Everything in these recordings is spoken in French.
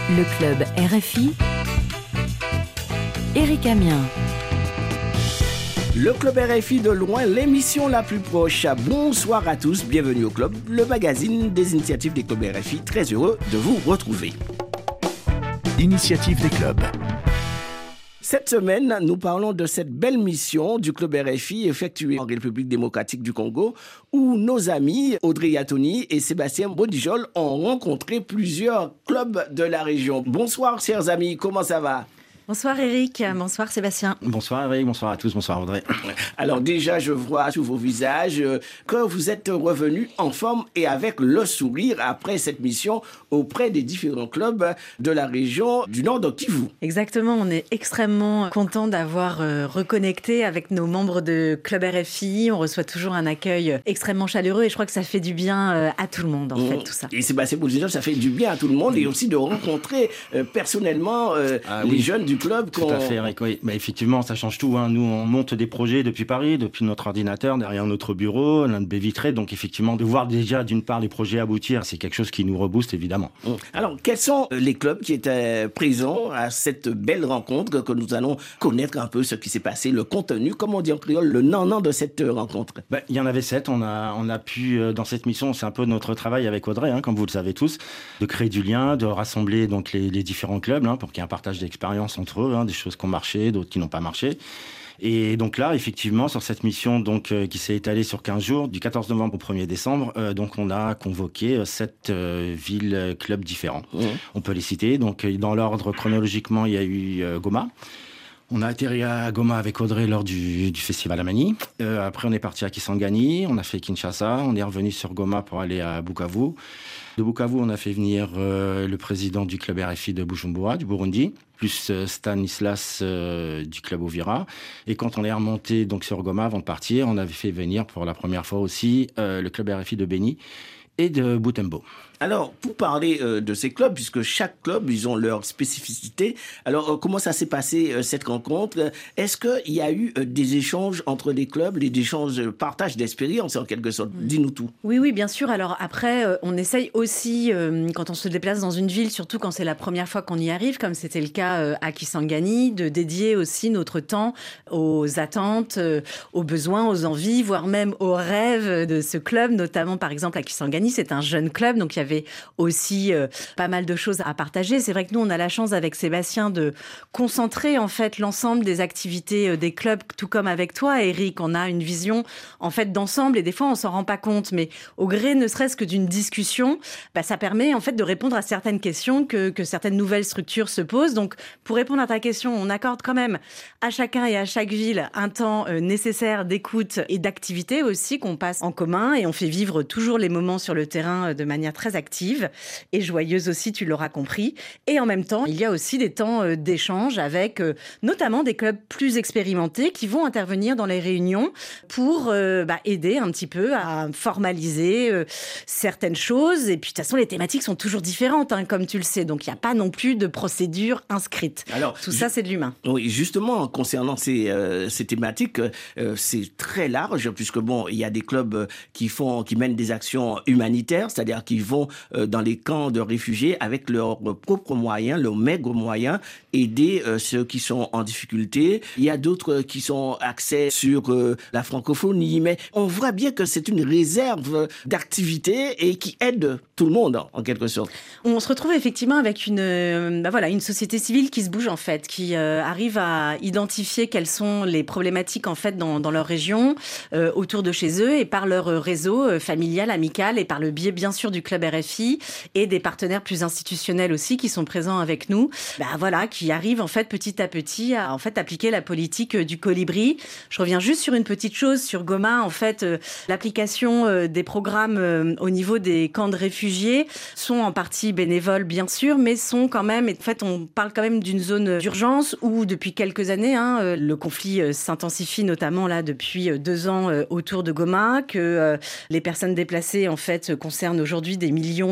Le club RFI, Éric Amiens. Le club RFI de loin, l'émission la plus proche. Bonsoir à tous, bienvenue au club, le magazine des initiatives des clubs RFI. Très heureux de vous retrouver. Initiative des clubs. Cette semaine, nous parlons de cette belle mission du club RFI effectuée en République démocratique du Congo, où nos amis Audrey Yatoni et Sébastien Bodijol ont rencontré plusieurs clubs de la région. Bonsoir, chers amis, comment ça va ? Bonsoir Éric, bonsoir Sébastien. Bonsoir Eric, bonsoir à tous, bonsoir Audrey. Alors déjà, je vois sur vos visages que vous êtes revenus en forme et avec le sourire après cette mission auprès des différents clubs de la région du Nord de Kivu. Exactement, on est extrêmement content d'avoir reconnecté avec nos membres de Club RFI. On reçoit toujours un accueil extrêmement chaleureux et je crois que ça fait du bien à tout le monde en fait tout ça. Et Sébastien Boudjidol, ça fait du bien à tout le monde et aussi de rencontrer personnellement les jeunes du club. Tout à fait Eric, oui. Mais effectivement ça change tout, hein. Nous on monte des projets depuis Paris, depuis notre ordinateur, derrière notre bureau, l'un de baie vitrée, donc effectivement de voir déjà d'une part les projets aboutir, c'est quelque chose qui nous rebooste évidemment. Alors quels sont les clubs qui étaient présents à cette belle rencontre que nous allons connaître un peu ce qui s'est passé, le contenu, comme on dit en créole, le nan-nan de cette rencontre? Il y en avait 7, on a pu dans cette mission, c'est un peu notre travail avec Audrey, hein, comme vous le savez tous, de créer du lien, de rassembler donc les différents clubs, hein, pour qu'il y ait un partage d'expérience entre eux, hein, des choses qui ont marché, d'autres qui n'ont pas marché. Et donc là, effectivement, sur cette mission qui s'est étalée sur 15 jours, du 14 novembre au 1er décembre, donc on a convoqué 7 villes, clubs différents. On peut les citer. Donc dans l'ordre chronologiquement, il y a eu Goma. On a atterri à Goma avec Audrey lors du festival Amani. Après, on est parti à Kisangani, on a fait Kinshasa, on est revenu sur Goma pour aller à Bukavu. De Bukavu, on a fait venir le président du club RFI de Bujumbura, du Burundi, plus Stanislas du club Ovira. Et quand on est remonté donc sur Goma avant de partir, on avait fait venir pour la première fois aussi le club RFI de Beni et de Butembo. Alors, pour parler de ces clubs, puisque chaque club, ils ont leur spécificité, alors comment ça s'est passé cette rencontre? Est-ce qu'il y a eu des échanges entre les clubs, des échanges, partage d'expérience en quelque sorte? Dis-nous tout. Oui, bien sûr. Alors après, on essaye aussi, quand on se déplace dans une ville, surtout quand c'est la première fois qu'on y arrive, comme c'était le cas à Kisangani, de dédier aussi notre temps aux attentes, aux besoins, aux envies, voire même aux rêves de ce club, notamment par exemple à Kisangani, c'est un jeune club, donc il y avait aussi pas mal de choses à partager. C'est vrai que nous, on a la chance avec Sébastien de concentrer en fait l'ensemble des activités des clubs, tout comme avec toi, Eric. On a une vision en fait d'ensemble et des fois on s'en rend pas compte, mais au gré ne serait-ce que d'une discussion, ça permet en fait de répondre à certaines questions que certaines nouvelles structures se posent. Donc pour répondre à ta question, on accorde quand même à chacun et à chaque ville un temps nécessaire d'écoute et d'activité aussi qu'on passe en commun et on fait vivre toujours les moments sur le terrain de manière très active et joyeuse aussi, tu l'auras compris. Et en même temps, il y a aussi des temps d'échange avec notamment des clubs plus expérimentés qui vont intervenir dans les réunions pour aider un petit peu à formaliser certaines choses. Et puis de toute façon, les thématiques sont toujours différentes, hein, comme tu le sais. Donc il n'y a pas non plus de procédure inscrite. Alors, tout ça, c'est de l'humain. Oui, justement, concernant ces thématiques, c'est très large, puisque il y a des clubs qui mènent des actions humanitaires, c'est-à-dire qui vont dans les camps de réfugiés avec leurs propres moyens, leurs maigres moyens, aider ceux qui sont en difficulté. Il y a d'autres qui sont axés sur la francophonie, mais on voit bien que c'est une réserve d'activités et qui aide tout le monde, en quelque sorte. On se retrouve effectivement avec une société civile qui se bouge, en fait, qui arrive à identifier quelles sont les problématiques, en fait, dans leur région, autour de chez eux, et par leur réseau familial, amical, et par le biais, bien sûr, du club RFI, et des partenaires plus institutionnels aussi qui sont présents avec nous, qui arrivent, en fait, petit à petit, à en fait, appliquer la politique du colibri. Je reviens juste sur une petite chose, sur Goma, en fait, l'application des programmes au niveau des camps de réfugiés sont en partie bénévoles, bien sûr, mais sont quand même, en fait, on parle quand même même d'une zone d'urgence où depuis quelques années, le conflit s'intensifie notamment là depuis 2 ans autour de Goma, que les personnes déplacées en fait concernent aujourd'hui des millions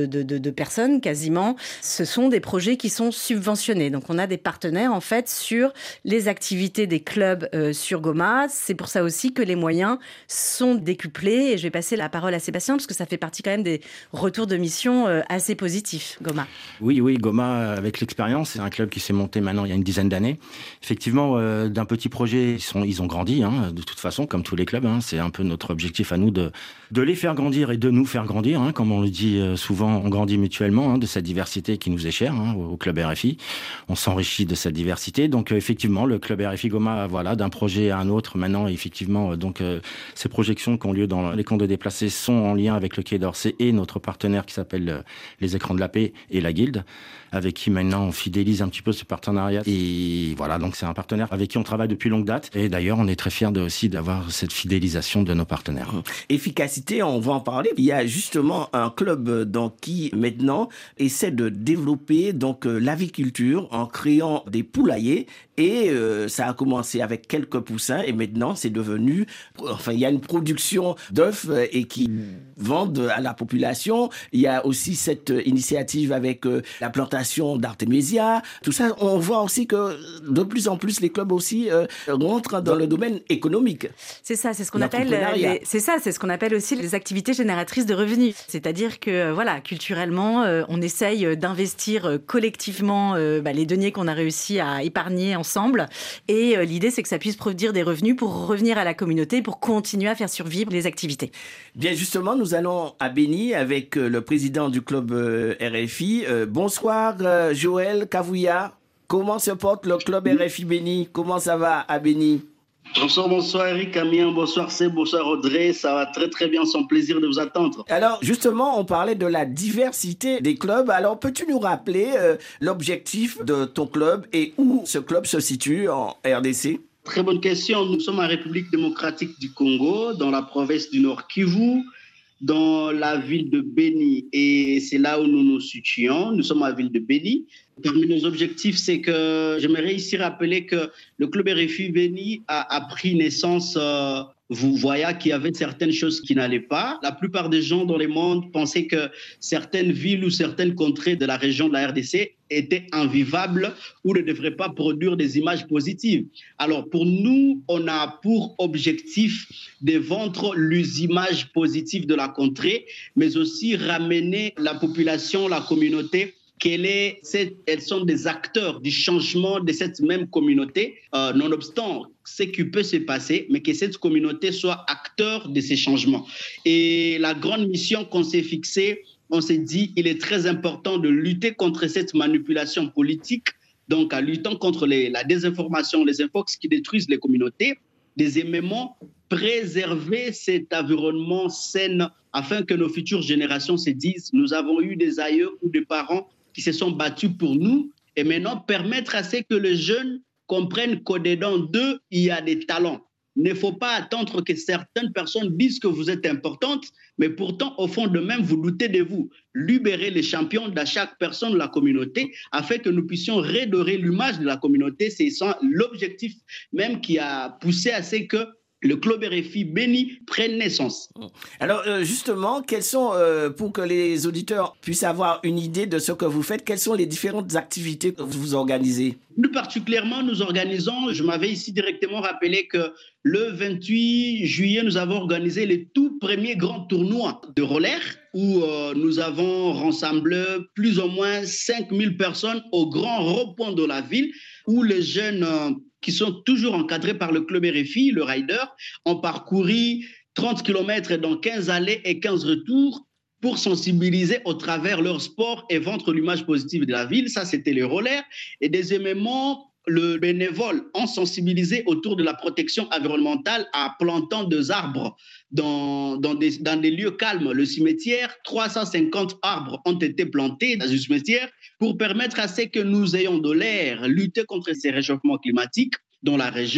de personnes quasiment. Ce sont des projets qui sont subventionnés. Donc on a des partenaires en fait sur les activités des clubs sur Goma. C'est pour ça aussi que les moyens sont décuplés. Et je vais passer la parole à Sébastien parce que ça fait partie quand même des retours de mission assez positifs, Goma. Oui, Goma, avec l'expérience, c'est un club qui s'est monté maintenant il y a une dizaine d'années. Effectivement, d'un petit projet, ils ont grandi, de toute façon, comme tous les clubs. C'est un peu notre objectif à nous de les faire grandir et de nous faire grandir. Comme on le dit souvent, on grandit mutuellement de cette diversité qui nous est chère au club RFI. On s'enrichit de cette diversité. Donc, effectivement, le club RFI Goma, voilà, d'un projet à un autre, maintenant, effectivement, ces projections qui ont lieu dans les camps de déplacés sont en lien avec le Quai d'Orsay et notre partenaire qui s'appelle les Écrans de la Paix et la Guilde, avec qui maintenant on fidélise un petit peu ce partenariat. Et voilà, donc c'est un partenaire avec qui on travaille depuis longue date. Et d'ailleurs, on est très fiers aussi d'avoir cette fidélisation de nos partenaires. Efficacité, on va en parler. Il y a justement un club qui maintenant essaie de développer l'aviculture en créant des poulaillers. Et ça a commencé avec quelques poussins et maintenant c'est devenu, il y a une production d'œufs et qui vendent à la population. Il y a aussi cette initiative avec la plantation d'Artemisia. Tout ça, on voit aussi que de plus en plus les clubs aussi rentrent dans le domaine économique. C'est ça, c'est ce qu'on appelle c'est ce qu'on appelle aussi les activités génératrices de revenus. C'est-à-dire que culturellement, on essaye d'investir collectivement les deniers qu'on a réussi à épargner ensemble. Et l'idée, c'est que ça puisse produire des revenus pour revenir à la communauté, pour continuer à faire survivre les activités. Bien, justement, nous allons à Béni avec le président du club RFI. Bonsoir, Joël Kavouya. Comment se porte le club RFI Béni? Comment ça va à Béni? Bonsoir Eric, Amien, bonsoir Seb, bonsoir Audrey, ça va très très bien, c'est un plaisir de vous attendre. Alors justement, on parlait de la diversité des clubs, alors peux-tu nous rappeler l'objectif de ton club et où ce club se situe en RDC? Très bonne question, nous sommes en République démocratique du Congo, dans la province du Nord Kivu, dans la ville de Béni, et c'est là où nous nous situons. Nous sommes à la ville de Béni. Parmi nos objectifs, c'est que j'aimerais ici rappeler que le club RFI Béni a pris naissance, vous voyez qu'il y avait certaines choses qui n'allaient pas. La plupart des gens dans le monde pensaient que certaines villes ou certaines contrées de la région de la RDC étaient invivables ou ne devraient pas produire des images positives. Alors pour nous, on a pour objectif de vendre les images positives de la contrée, mais aussi ramener la population, la communauté, elles sont des acteurs du changement de cette même communauté, nonobstant ce qui peut se passer, mais que cette communauté soit acteur de ces changements. Et la grande mission qu'on s'est fixée, on s'est dit il est très important de lutter contre cette manipulation politique, donc en luttant contre la désinformation, les infox qui détruisent les communautés, deuxièmement, préserver cet environnement sain afin que nos futures générations se disent nous avons eu des aïeux ou des parents qui se sont battus pour nous, et maintenant permettre à ce que les jeunes comprennent qu'au-dedans d'eux, il y a des talents. Il ne faut pas attendre que certaines personnes disent que vous êtes importantes, mais pourtant, au fond d'eux-mêmes, vous doutez de vous. Libérer les champions de chaque personne de la communauté afin que nous puissions redorer l'image de la communauté. C'est l'objectif même qui a poussé à ce que le club RFI Béni prenne naissance. Alors justement, quelles sont, pour que les auditeurs puissent avoir une idée de ce que vous faites, quelles sont les différentes activités que vous organisez? Plus particulièrement, nous organisons, je m'avais ici directement rappelé que le 28 juillet, nous avons organisé le tout premier grand tournoi de roller où nous avons rassemblé plus ou moins 5000 personnes au grand rond-point de la ville où les jeunes qui sont toujours encadrés par le club RFI, le Rider, ont parcouru 30 km dans 15 allées et 15 retours pour sensibiliser au travers leur sport et vendre l'image positive de la ville. Ça, c'était les rollers. Et deuxièmement, le bénévole ont sensibilisé autour de la protection environnementale en plantant des arbres dans des lieux calmes. Le cimetière, 350 arbres ont été plantés dans un cimetière pour permettre à ce que nous ayons de l'air, lutter contre ces réchauffements climatiques dans la région,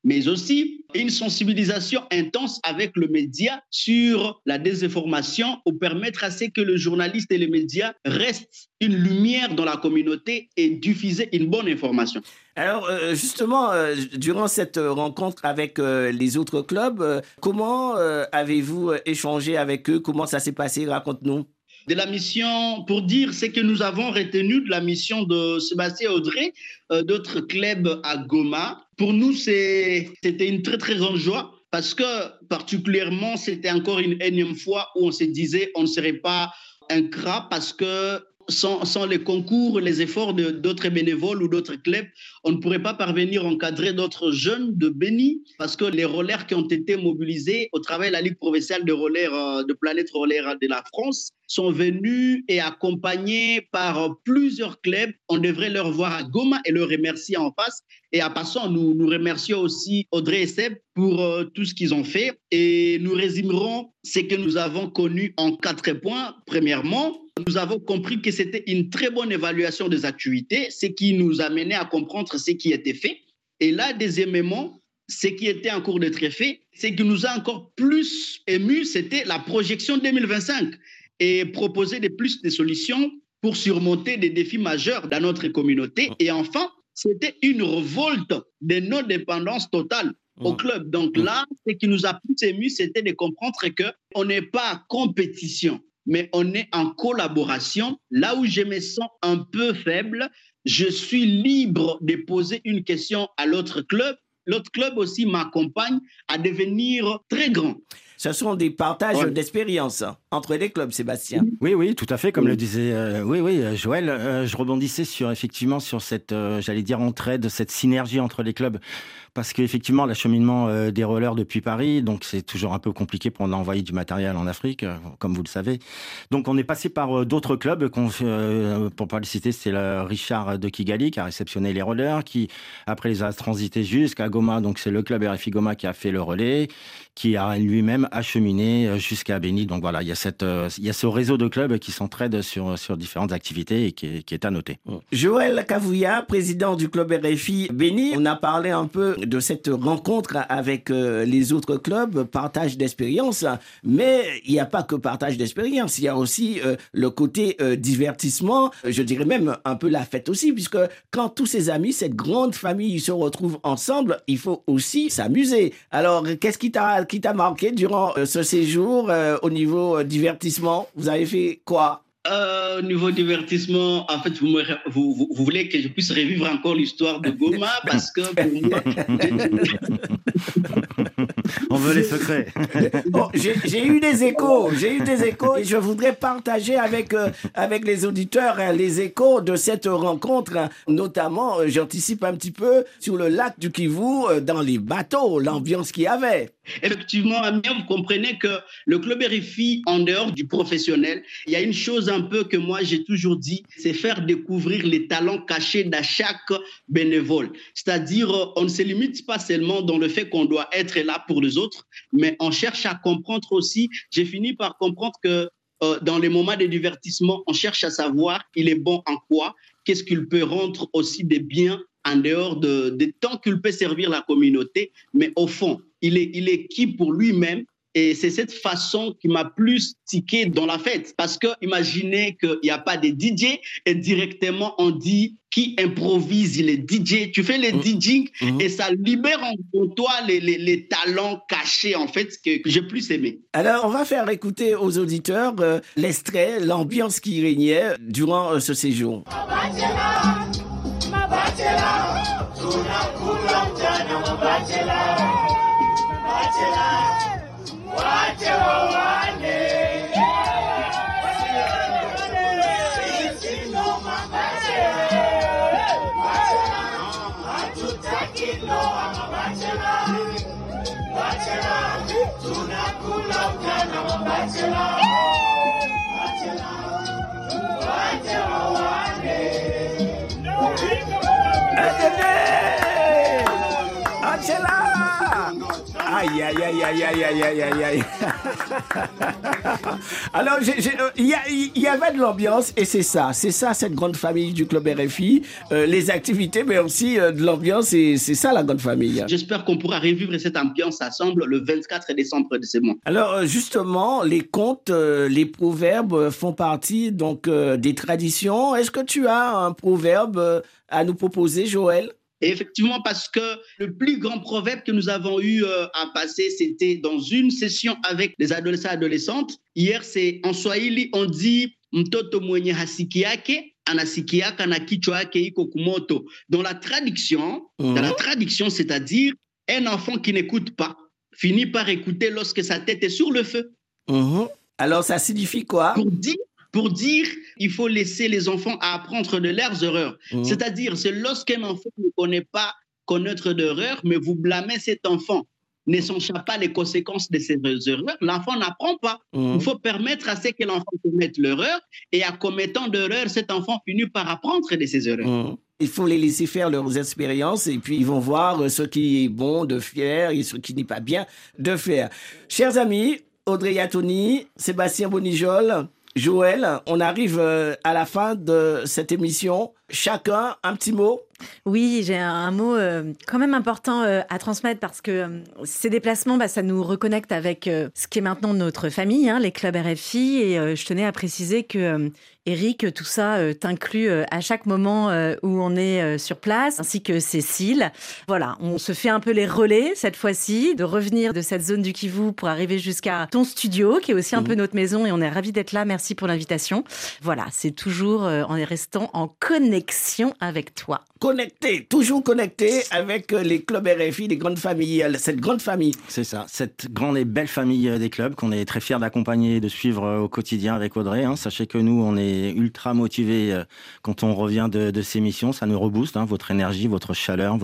mais aussi une sensibilisation intense avec le média sur la désinformation pour permettre à ce que le journaliste et les médias restent une lumière dans la communauté et diffuser une bonne information. Alors justement, durant cette rencontre avec les autres clubs, comment avez-vous échangé avec eux? Comment ça s'est passé? Raconte-nous. De la mission, pour dire ce que nous avons retenu de la mission de Sébastien Audrey, d'autres clubs à Goma. Pour nous, c'était une très, très grande joie parce que particulièrement, c'était encore une énième fois où on se disait on ne serait pas un CRA parce que sans les concours, les efforts d'autres bénévoles ou d'autres clubs, on ne pourrait pas parvenir à encadrer d'autres jeunes de Béni parce que les rollers qui ont été mobilisés au travers de la Ligue provinciale de rollers, de Planète Roller de la France sont venus et accompagnés par plusieurs clubs. On devrait leur voir à Goma et leur remercier en face. Et en passant, nous remercions aussi Audrey et Seb pour tout ce qu'ils ont fait. Et nous résumerons ce que nous avons connu en 4 points. Premièrement, nous avons compris que c'était une très bonne évaluation des activités, ce qui nous amenait à comprendre ce qui était fait. Et là, deuxièmement, ce qui était en cours d'être fait, ce qui nous a encore plus ému, c'était la projection 2025 et proposer plus de solutions pour surmonter des défis majeurs dans notre communauté. Et enfin, c'était une révolte de non-dépendance totale au club. Donc là, ce qui nous a plus ému, c'était de comprendre qu'on n'est pas en compétition, mais on est en collaboration. Là où je me sens un peu faible, je suis libre de poser une question à l'autre club. L'autre club aussi m'accompagne à devenir très grand. Ce sont des partages d'expériences entre les clubs, Sébastien. Oui, tout à fait, comme le disait Joël. Je rebondissais effectivement sur cette, j'allais dire, entraide, cette synergie entre les clubs. Parce qu'effectivement, l'acheminement des rollers depuis Paris, donc c'est toujours un peu compliqué pour envoyer du matériel en Afrique, comme vous le savez. Donc on est passé par d'autres clubs, pour pas les citer, c'est le Richard de Kigali qui a réceptionné les rollers, qui après les a transités jusqu'à Goma, donc c'est le club RFI Goma qui a fait le relais, qui a lui-même acheminé jusqu'à Béni. Donc voilà, il y a ce réseau de clubs qui s'entraident sur différentes activités et qui est à noter. Joël Kavouya, président du club RFI Béni, on a parlé un peu de cette rencontre avec les autres clubs, partage d'expérience, mais il n'y a pas que partage d'expérience, il y a aussi le côté divertissement, je dirais même un peu la fête aussi, puisque quand tous ces amis, cette grande famille se retrouvent ensemble, il faut aussi s'amuser. Alors, qu'est-ce qui t'a marqué durant ce séjour au niveau divertissement? Vous avez fait quoi? Au niveau divertissement, en fait, vous voulez que je puisse revivre encore l'histoire de Goma parce que pour moi... On veut les secrets. Bon, j'ai eu des échos et je voudrais partager avec les auditeurs les échos de cette rencontre. Notamment, j'anticipe un petit peu sur le lac du Kivu, dans les bateaux, l'ambiance qu'il y avait. Effectivement, Amir, vous comprenez que le club RFI, en dehors du professionnel, il y a une chose un peu que moi j'ai toujours dit, c'est faire découvrir les talents cachés de chaque bénévole. C'est-à-dire, on ne se limite pas seulement dans le fait qu'on doit être là pour les autres, mais on cherche à comprendre aussi. J'ai fini par comprendre que dans les moments de divertissement, on cherche à savoir il est bon en quoi, qu'est-ce qu'il peut rendre aussi des biens en dehors des temps qu'il peut servir la communauté, mais au fond, il est qui pour lui-même. Et c'est cette façon qui m'a plus tiqué dans la fête. Parce que imaginez qu'il n'y a pas de DJ et directement on dit qui improvise les DJ. Tu fais les DJing et ça libère en toi les talents cachés en fait que j'ai plus aimé. Alors on va faire écouter aux auditeurs l'extrait, l'ambiance qui régnait durant ce séjour. Aïe, aïe, aïe, aïe, aïe, aïe, aïe, aïe, aïe. Alors, il y avait de l'ambiance et c'est ça, cette grande famille du Club RFI. Les activités, mais aussi de l'ambiance et c'est ça la grande famille. J'espère qu'on pourra revivre cette ambiance ensemble le 24 décembre de ce mois. Alors, justement, les contes, les proverbes font partie donc des traditions. Est-ce que tu as un proverbe à nous proposer, Joël? Et effectivement, parce que le plus grand proverbe que nous avons eu à passer, c'était dans une session avec les adolescents et adolescentes. Hier, c'est en Swahili, on dit « Mtoto mwenye hasiki yake, anasikiaka na kichwa yake iko kumoto ». Dans la traduction, c'est-à-dire un enfant qui n'écoute pas finit par écouter lorsque sa tête est sur le feu. Alors, ça signifie quoi? Pour dire, il faut laisser les enfants apprendre de leurs erreurs. C'est-à-dire, c'est lorsqu'un enfant ne connaît pas connaître d'erreurs, mais vous blâmez cet enfant, ne sachant pas les conséquences de ses erreurs, l'enfant n'apprend pas. Il faut permettre à ce que l'enfant commette l'erreur, et en commettant d'erreurs, cet enfant finit par apprendre de ses erreurs. Il faut les laisser faire leurs expériences et puis ils vont voir ce qui est bon de faire et ce qui n'est pas bien de faire. Chers amis, Audrey Yatoni, Sébastien Bonijol, Joël, on arrive à la fin de cette émission. Chacun, un petit mot. Oui, j'ai un mot quand même important à transmettre parce que ces déplacements, ça nous reconnecte avec ce qui est maintenant notre famille, les clubs RFI. Et je tenais à préciser que Eric, tout ça t'inclut à chaque moment où on est sur place, ainsi que Cécile. Voilà, on se fait un peu les relais cette fois-ci, de revenir de cette zone du Kivu pour arriver jusqu'à ton studio, qui est aussi un peu notre maison, et on est ravis d'être là. Merci pour l'invitation. Voilà, c'est toujours en restant en connexion avec toi. Toujours connecté avec les clubs RFI, les grandes familles, cette grande famille. C'est ça, cette grande et belle famille des clubs qu'on est très fiers d'accompagner et de suivre au quotidien avec Audrey. Sachez que nous, on est ultra motivés quand on revient de ces missions. Ça nous rebooste, votre énergie, votre chaleur,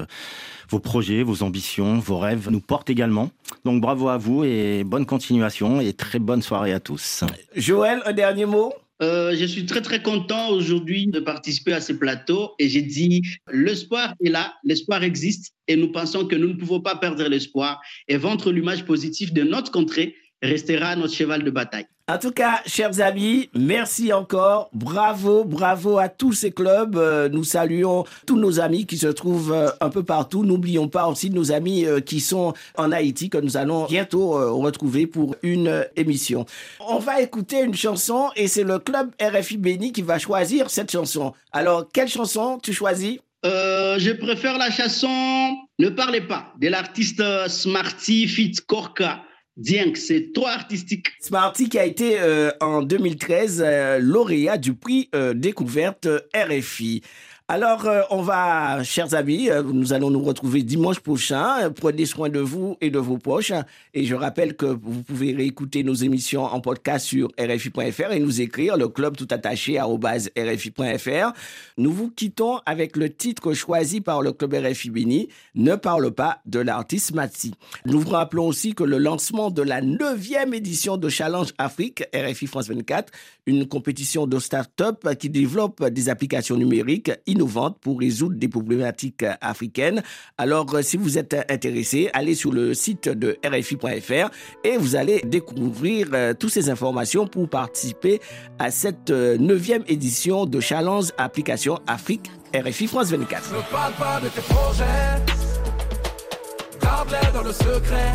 vos projets, vos ambitions, vos rêves nous portent également. Donc bravo à vous et bonne continuation et très bonne soirée à tous. Joël, un dernier mot? Je suis très très content aujourd'hui de participer à ce plateau et j'ai dit l'espoir est là, l'espoir existe et nous pensons que nous ne pouvons pas perdre l'espoir et vendre l'image positive de notre contrée restera notre cheval de bataille. En tout cas, chers amis, merci encore. Bravo à tous ces clubs. Nous saluons tous nos amis qui se trouvent un peu partout. N'oublions pas aussi nos amis qui sont en Haïti, que nous allons bientôt retrouver pour une émission. On va écouter une chanson et c'est le club RFI Béni qui va choisir cette chanson. Alors, quelle chanson tu choisis? Je préfère la chanson « Ne parlez pas » de l'artiste Smarty Fit Korka. Dieng, c'est trop artistique. Smarty qui a été en 2013 lauréat du prix découverte RFI. Alors, on va, chers amis, nous allons nous retrouver dimanche prochain. Prenez soin de vous et de vos proches. Et je rappelle que vous pouvez réécouter nos émissions en podcast sur rfi.fr et nous écrire le club tout attaché @rfi.fr. Nous vous quittons avec le titre choisi par le club RFI Béni, Ne parle pas, de l'artiste Smarty. Nous vous rappelons aussi que le lancement de la 9e édition de Challenge Afrique, RFI France 24, une compétition de start-up qui développe des applications numériques innovantes pour résoudre des problématiques africaines. Alors, si vous êtes intéressé, allez sur le site de RFI.fr et vous allez découvrir toutes ces informations pour participer à cette 9e édition de Challenge Application Afrique RFI France 24. Ne parle pas de tes projets, garde-les dans le secret.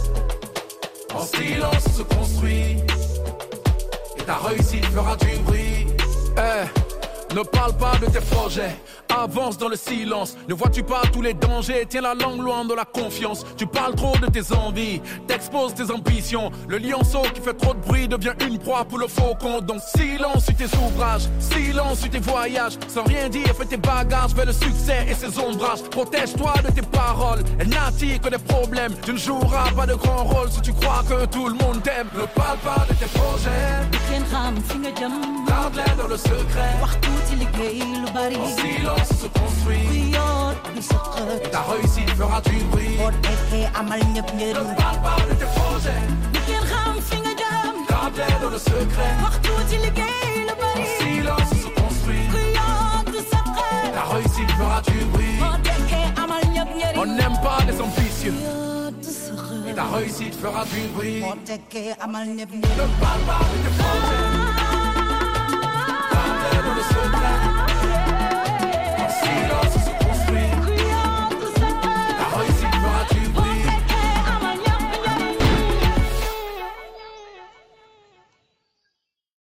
En silence se construit et ta réussite fera du bruit. Ne parle pas de tes projets, avance dans le silence. Ne vois-tu pas tous les dangers? Tiens la langue loin de la confiance. Tu parles trop de tes envies, t'exposes tes ambitions. Le lionceau qui fait trop de bruit devient une proie pour le faucon. Donc silence sur tes ouvrages, silence sur tes voyages. Sans rien dire, fais tes bagages vers le succès et ses ombrages. Protège-toi de tes paroles, elles n'attirent que des problèmes. Tu ne joueras pas de grand rôle si tu crois que tout le monde t'aime. Ne parle pas de tes projets, garde-les dans le secret. En silence se construit et ta réussite fera du bruit. Ne parle pas de tes projets, garde-les dans le secret. En silence se construit et ta réussite fera du bruit. On n'aime pas les ambitieux, ta réussite fera du bruit. Ne parle pas de tes